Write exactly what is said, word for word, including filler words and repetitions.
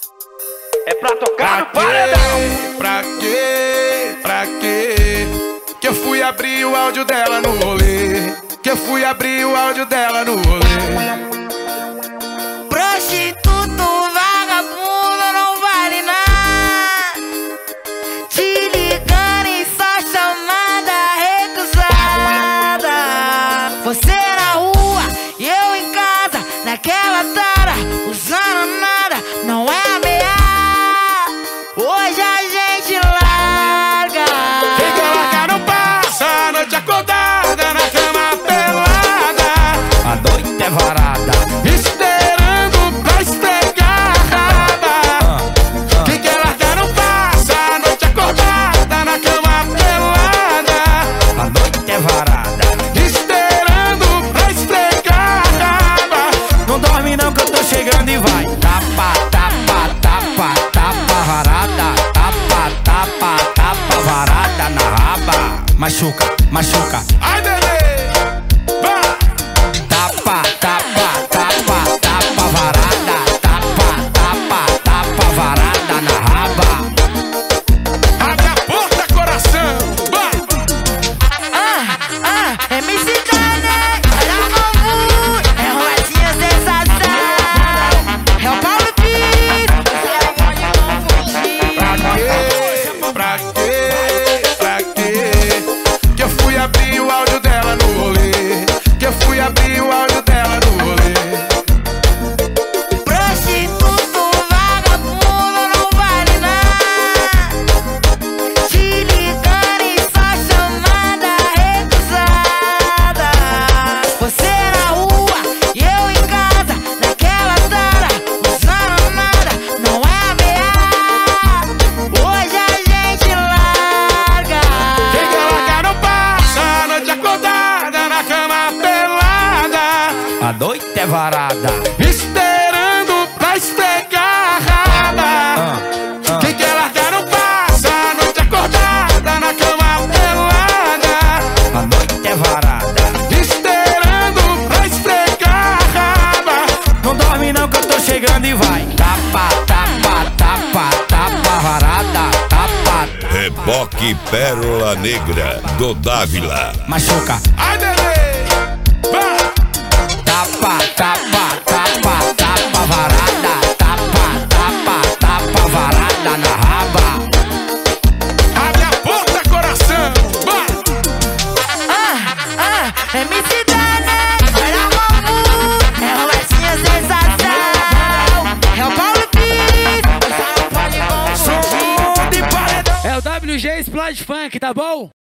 É pra tocar no Pra paredão. quê? Pra quê? Pra quê? Que eu fui abrir o áudio dela no rolê. Que eu fui abrir o áudio dela no rolê. Prostituto, vagabundo, não vale nada. Te ligando em só chamada recusada. Você na rua e eu em casa, naquela tara, usando nada, não é ameaça. Hoje a gente larga. Quem quer largar não passa a noite acordada na cama pelada. A noite é varada, esperando pra esfregar a raba. Quem quer largar não passa a noite acordada na cama pelada. a noite é varada. Esperando pra esfregar a raba. Não dorme não que eu tô chegando e vai. Tapa, tapa, tapa, tapa varada. Tapa, tapa, tapa varada na raba. Machuca, machuca. Ai, bebê, vai. Tapa, tapa, tapa, tapa varada. Tapa, tapa, tapa varada na raba. Abre a porta, coração, vai. Ah, ah, M C Dane, olha o novo, é um latinha sensação. É o Paulo Pires, você pode não fugir. Pra quê? Pra quê? Pra quê? Que eu fui abrir o áudio dela no rolê. Que eu fui abrir o áudio dela no rolê. Prostituto, vagabundo, não vale nada. Te ligando em só chamada recusada. Você na rua e eu em casa, naquela tara, usando nada, não é ameaça. Hoje a gente larga. Quem quer largar não passa a noite acordada na cama pelada. A noite é varada. Esperando pra esfregar a raba. Ah, ah. Quem quer largar não passa a noite acordada na cama pelada. A noite é varada. Esperando pra esfregar a raba. Não dorme não que eu tô chegando e vai. Tapa, tapa, tapa, tapa varada. Tapa, Reboque Pérola Negra do Dávila. machuca. Ai, bebê, vai. Tapa, tapa, tapa, tapa varada. Tapa, tapa, tapa varada na raba. Abre a porta, coração, vai. Ah, ah, M C Dane, olha o novo, é um latinha sensação. É o Paulo Pires, você não pode não fugir. Som de paredão. É o W G Explode Funk, tá bom?